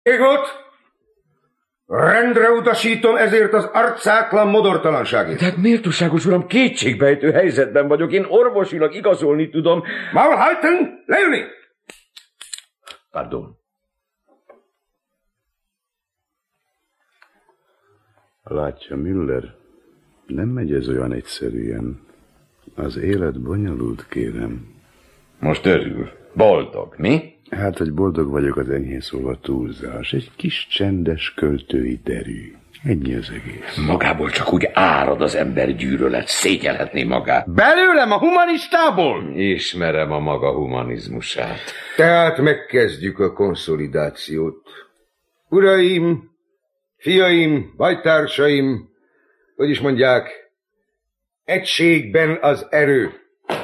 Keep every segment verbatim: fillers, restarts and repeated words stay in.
Égot! Rendre utasítom ezért az arcátlan modortalanságért. Tehát méltóságos uram, kétségbejtő helyzetben vagyok. Én orvosilag igazolni tudom. Maul halten, leülni! Pardon. Látja, Müller, nem megy ez olyan egyszerűen. Az élet bonyolult, kérem. Most örül. Boldog, mi? Hát, hogy boldog vagyok, az enyhén szólva túlzás. Egy kis csendes költői derű. Ennyi az egész. Magából csak úgy árad az ember gyűlölet, szégyelhetné magát. Belőlem a humanistából? Ismerem a maga humanizmusát. Tehát megkezdjük a konszolidációt. Uraim, fiaim, bajtársaim, hogy is mondják, egységben az erő.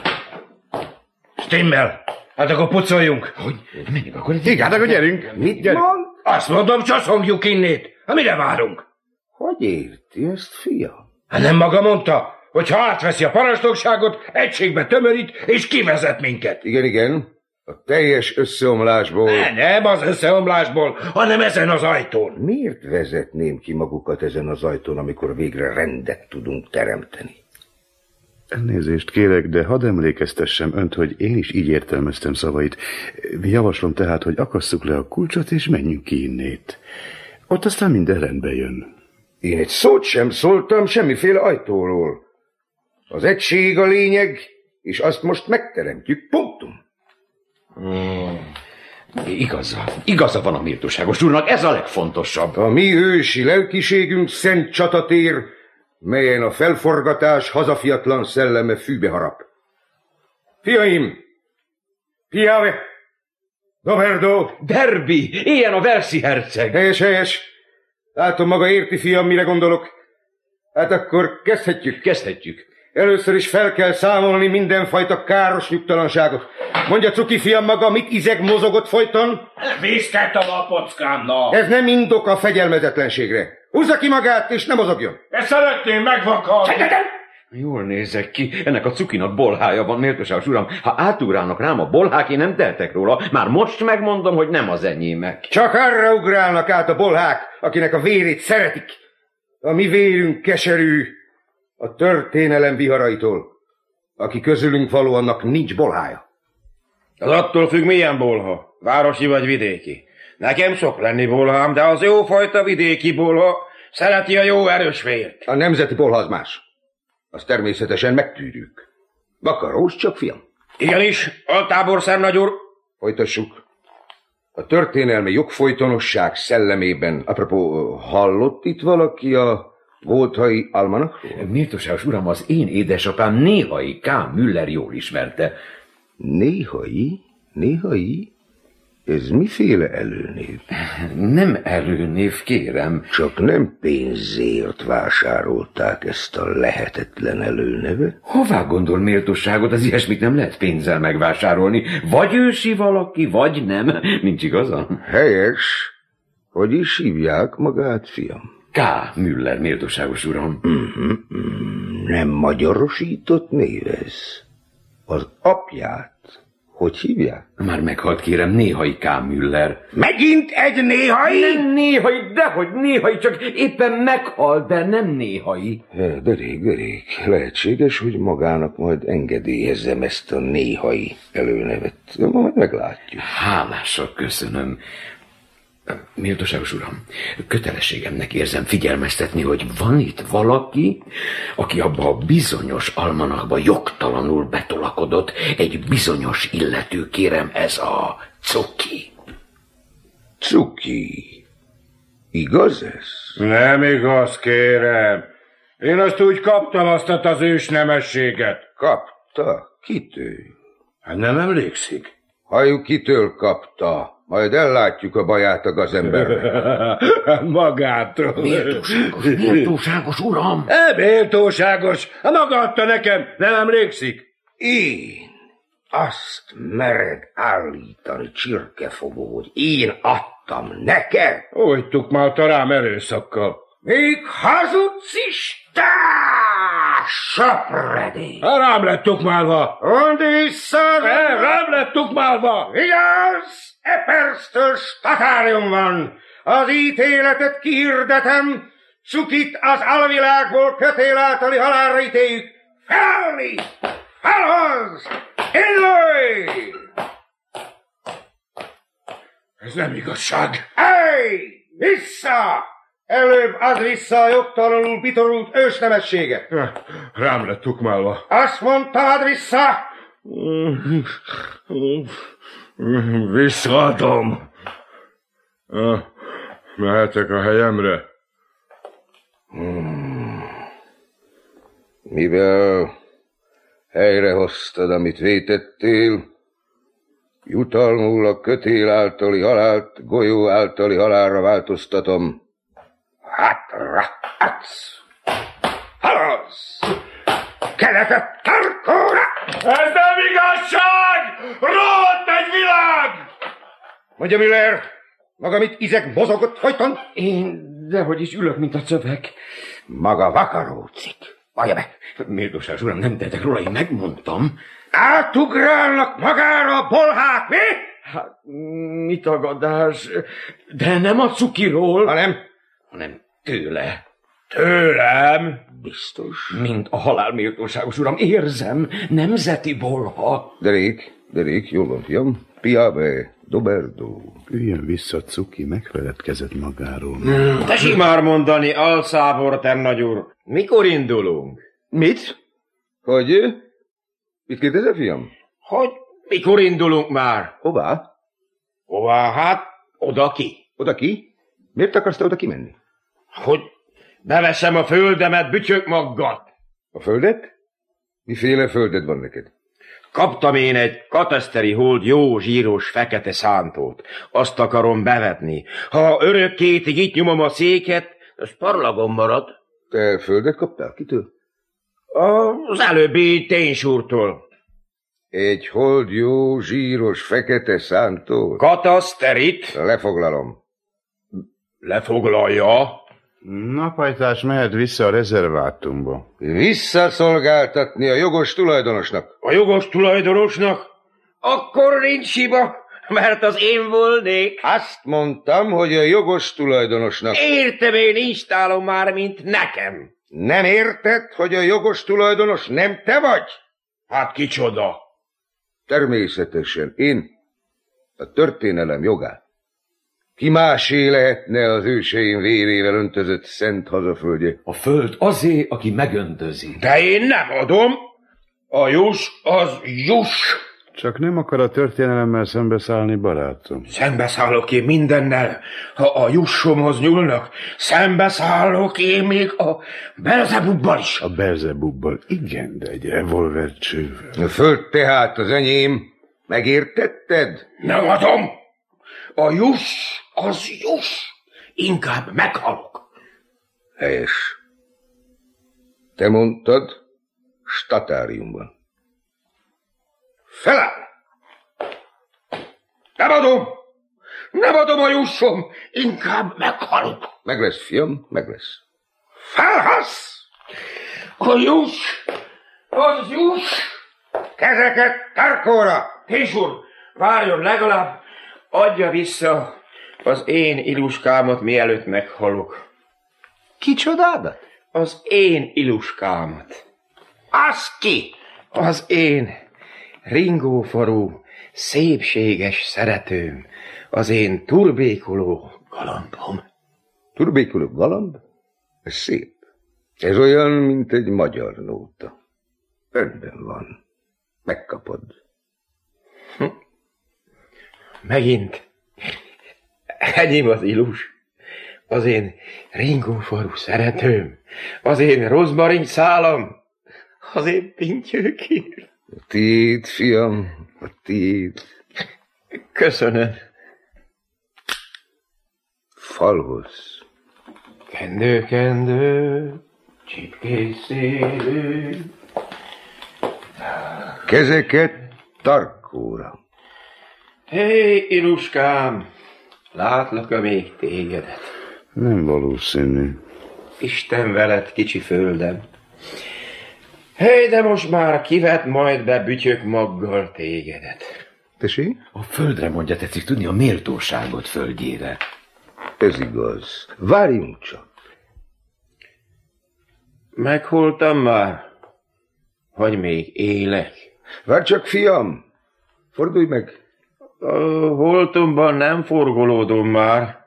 Stimmel! Hát akkor pucoljunk. Hogy? Menjünk akkor. Igen, hát akkor gyerünk. Mit mond? Azt mondom, csaszongjuk innét. Ha mire várunk? Hogy érti ezt, fia? Hát nem maga mondta, hogy ha átveszi a parancsnokságot, egységbe tömörít és kivezet minket. Igen, igen. A teljes összeomlásból... Ne, nem az összeomlásból, hanem ezen az ajtón. Miért vezetném ki magukat ezen az ajtón, amikor végre rendet tudunk teremteni? Elnézést kérek, de hadd emlékeztessem önt, hogy én is így értelmeztem szavait. Javaslom tehát, hogy akasszuk le a kulcsot, és menjünk ki innét. Ott aztán minden rendbe jön. Én egy szót sem szóltam semmiféle ajtóról. Az egység a lényeg, és azt most megteremtjük. Punktum. Hmm. Igaza. Igaza van a méltóságos úrnak, ez a legfontosabb. A mi ősi lelkiségünk szent csatatér, melyen a felforgatás hazafiatlan szelleme fűbe harap. Fiaim! Piave! Domerdo! Derby! Ilyen a verszi herceg! Helyes, helyes! Látom, maga érti, fiam, mire gondolok. Hát akkor kezdhetjük. Kezdhetjük. Először is fel kell számolni mindenfajta káros nyugtalanságot. Mondja, cuki fiam, maga mit izeg, mozogott folyton? Víztett a lapockámnak. Ez nem indok a fegyelmezetlenségre. Húzza ki magát, és ne mozogjon. Ezt szeretném megvakarni. Jól nézek ki. Ennek a cukinak bolhája van, méltóságos uram. Ha átugrálnak rám a bolhák, én nem teltek róla. Már most megmondom, hogy nem az enyémek. Csak arra ugrálnak át a bolhák, akinek a vérét szeretik. A mi vérünk keserű a történelem viharaitól. Aki közülünk való, annak nincs bolhája. Az attól függ, milyen bolha. Városi vagy vidéki. Nekem sok lenni bolhám, de az jófajta vidéki bolha szereti a jó erős vért. A nemzeti bolha az más. Azt természetesen megtűrjük. Vakarós csak, fiam. Igenis, altáborszer nagy úr. Folytassuk. A történelmi jogfolytonosság szellemében, apropó, hallott itt valaki a Volthai almanakról? Méltóságos uram, az én édesapám néhai K. Müller jól ismerte. Néhai? Néhai? Ez miféle előnév? Nem előnév, kérem. Csak nem pénzért vásárolták ezt a lehetetlen előnevet? Hová gondol méltóságot? Az ilyesmit nem lehet pénzzel megvásárolni. Vagy ősi valaki, vagy nem. Nincs igaza? Helyes. Hogy is hívják magát, fiam? K. Müller, méltóságos uram. Mm-hmm. Nem magyarosított név ez. Az apját hogy hívják? Már meghalt, kérem, néhai K. Müller. Megint egy néhai? Nem néhai, dehogy néhai, csak éppen meghalt, de nem néhai. De rég, de rég. Lehetséges, hogy magának majd engedélyezzem ezt a néhai előnevet. Majd meglátjuk. Hálással köszönöm. Méltóságos uram, kötelességemnek érzem figyelmeztetni, hogy van itt valaki, aki abba a bizonyos almanakba jogtalanul betolakodott, egy bizonyos illető, kérem, ez a Cuki. Cuki? Igaz ez? Nem igaz, kérem. Én azt úgy kaptam, azt az ős nemességet. Kapta? Kitől? Hát nem emlékszik? Halljuk, kitől kapta. Majd ellátjuk a baját a gazembernek. Magától. Méltóságos, méltóságos uram! E, méltóságos. Maga adta nekem, nem emlékszik? Én? Azt mered állítani, csirkefogó, hogy én adtam neked? Újtuk már rám erőszakkal. Még hazudsz is? Te söpredék! Rám lett tukmálva. Mondd vissza! Rám lett tukmálva. Vigyázz! Epersztől statárium van! az ítéletet kihirdetem, Cukit az alvilágból kötél általi halálra ítéljük. Felállni! Felhoz! Indulj! Ez nem igazság. Hey! Vissza! Előbb add vissza a jogtalanul bitorult ősnemességet. Rám lett tukmálva. Azt mondtam, add vissza! Visszaadom. Mehetek a helyemre? Hmm. Mivel helyrehoztad, amit vétettél, jutalmul a kötél általi halált golyó általi halálra változtatom. Hátra, adsz! Haladsz! Keletet tarkóra! Ez nem igazság! Rohadt egy világ! Mondja, Müller, maga mit izeg mozogott folyton? Én dehogy is ülök, mint a cövek. Maga vakarócik. Vallja be! Méltóságos uram, nem tehetek róla, én megmondtam. Átugrálnak magára a bolhák, mi? Hát, mi tagadás? De nem a cukiról, Hanem? hanem tőle. Tőlem? Biztos. Mint a halál, méltóságos uram, érzem, nemzeti bolha. Derék, derék, jól van, fiam. Piave, doberdo. Üljön vissza, Cuki, megfeledkezett magáról. Tessék már mondani, alszábor, nagy úr. Mikor indulunk? Mit? Hogy? Mit kérdezel, fiam? Hogy mikor indulunk már? Hová? Hová? Hát, oda ki. Oda ki? Miért akarsz te oda kimenni? Hogy beveszem a földemet bütyök maggat. A földet? Miféle földed van neked? Kaptam én egy kataszteri hold jó zsíros fekete szántót. Azt akarom bevetni. Ha örökkétig itt nyomom a széket, az parlagon marad. Te földet kaptál? Kitől? Az előbbi ténysúrtól. Egy hold jó, zsíros, fekete szántó. Kataszterit Lefoglalom. lefoglalja. Napajtás mehet vissza a rezervátumba. Visszaszolgáltatni a jogos tulajdonosnak. A jogos tulajdonosnak? Akkor nincs hiba, mert az én volnék. Azt mondtam, hogy a jogos tulajdonosnak. Értem, én installom már, mint nekem. Nem érted, hogy a jogos tulajdonos nem te vagy? Hát kicsoda? Természetesen én, a történelem jogát. Ki másé lehetne az őseim vérével öntözött szent hazaföldje? A föld azé, aki megöntözi. De én nem adom. A juss az juss. Csak nem akar a történelemmel szembeszállni, barátom. Szembeszállok én mindennel. Ha a jussomhoz nyúlnak, szembeszállok én még a Belzebubbal is. A Belzebubbal igen, de egy revolvercsővel. A föld tehát az enyém. Megértetted? Nem adom. A juss az juss. Inkább meghalok. Helyes. Te mondtad, statáriumban. Feláll! Nem adom! Nem adom a jussom! Inkább meghalok. Meg lesz, fiam, meg lesz. Felhasz! A juss az juss. Kezeket tarkóra! Hés úr, várjon legalább, adja vissza az én iluskámat, mielőtt meghalok. Kicsodádat? Az én iluskámat. Az ki? Az én ringófarú, szépséges szeretőm. Az én turbékoló galambom. Turbékoló galamb? Ez szép. Ez olyan, mint egy magyar nóta. Rendben van. Megkapod. Hm. Megint. Enyém az ilus. Az én ringófarú szeretőm. Az én rozmarin szálam. Az én pintyőkért. A tiéd, fiam, a tiéd. Köszönöm. Falhoz. Kendő, kendő, csipkés szélő. Kezeket tarkóra. Hé, iluskám, látlak-e még tégedet? Nem valószínű. Isten veled, kicsi földem. Hé, de most már kivet majd be bütyök maggal tégedet. Tessék? A földre mondja, tetszik tudni, a méltóságot földjére. Ez igaz. Várjunk csak. Megholtam már? Vagy még élek? Várj csak, fiam! Fordulj meg! A holtomban nem forgolódom már.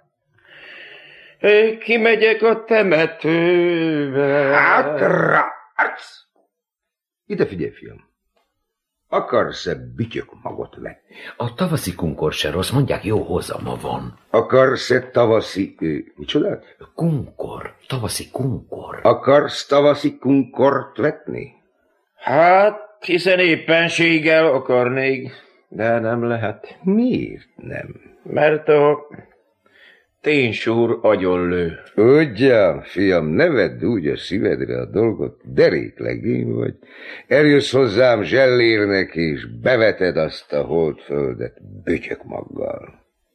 Kimegyek a temetőbe. Hátra! Arc! Ide figyelj, fiam! Akarsz-e bütyök magot venni? A tavaszi kunkor se rossz, mondják, jó hozama van. Akarsz-e tavaszi... Ő, micsodát? Kunkor, tavaszi kunkor. Akarsz tavaszi kunkort vetni? Hát, hiszen éppenséggel akarnék, de nem lehet. Miért nem? Mert a ténsúr agyonlő. Ugyan, fiam, ne vedd úgy a szívedre a dolgot, deréklegény vagy. Eljössz hozzám zsellérnek, és beveted azt a holdföldet bütyökmaggal.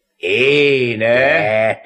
Éne?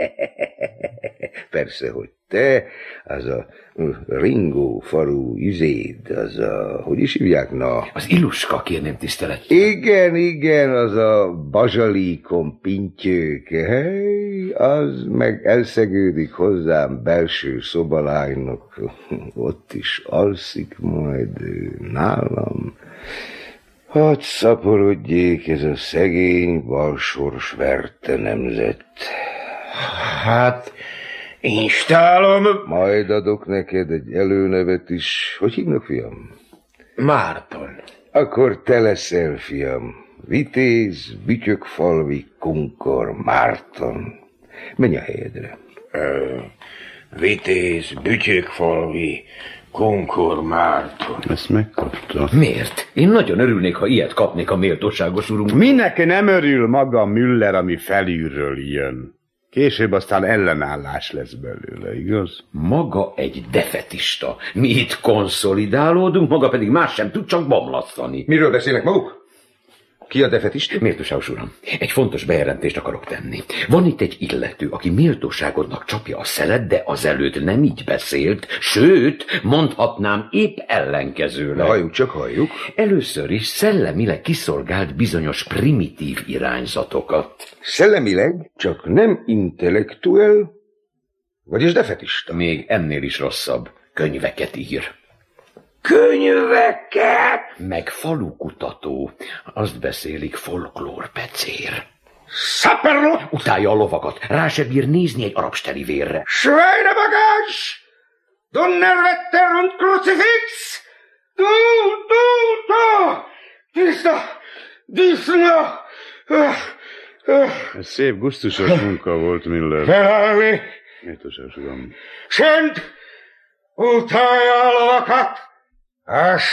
Persze, hogy te, az a Ringó falu üzéd, az a, hogy is hívják, na? Az Iluska, kérném tisztelet. Igen, igen, az a bazsalíkon pintyőke, hely, az meg elszegődik hozzám belső szobalánynak, ott is alszik majd nálam. Hadd szaporodjék ez a szegény, balsors verte nemzet. Hát, instálom. Majd adok neked egy előnevet is. Hogy hívnak, fiam? Márton. Akkor te leszel, fiam. Vitéz, Bütyökfalvi, Kunkor, Márton. Menj a helyedre. Ö, Vitéz, Bütyökfalvi, Kunkor, Márton. Ezt megkapta. Miért? Én nagyon örülnék, ha ilyet kapnék a méltóságos urunk. Minek nem örül maga Müller, ami felülről jön? Később aztán ellenállás lesz belőle, igaz? Maga egy defetista. Mi itt konszolidálódunk, maga pedig más sem tud, csak bomlasztani. Miről beszélnek maguk? Ki a defetista? Méltóságos uram, egy fontos bejelentést akarok tenni. Van itt egy illető, aki méltóságodnak csapja a szelet, de azelőtt nem így beszélt, sőt, mondhatnám épp ellenkezőleg. Halljuk, csak halljuk. Először is szellemileg kiszolgált bizonyos primitív irányzatokat. Szellemileg, csak nem intellektuel, vagyis defetista. Még ennél is rosszabb. Könyveket ír. Könyveket! Meg falukutató. Azt beszélik, folklórpecér. Szaperlo! Utálja a lovakat. Rá se bír nézni egy arabsteli vérre. Schweinebagage! Donnerwetter und Kruzifix! Du, du, du! Tiszta! Diszna! Ez szép, gusztusos munka volt, Müller. Felállni! Méltóságos uram. Csend! Utálja a lovakat! A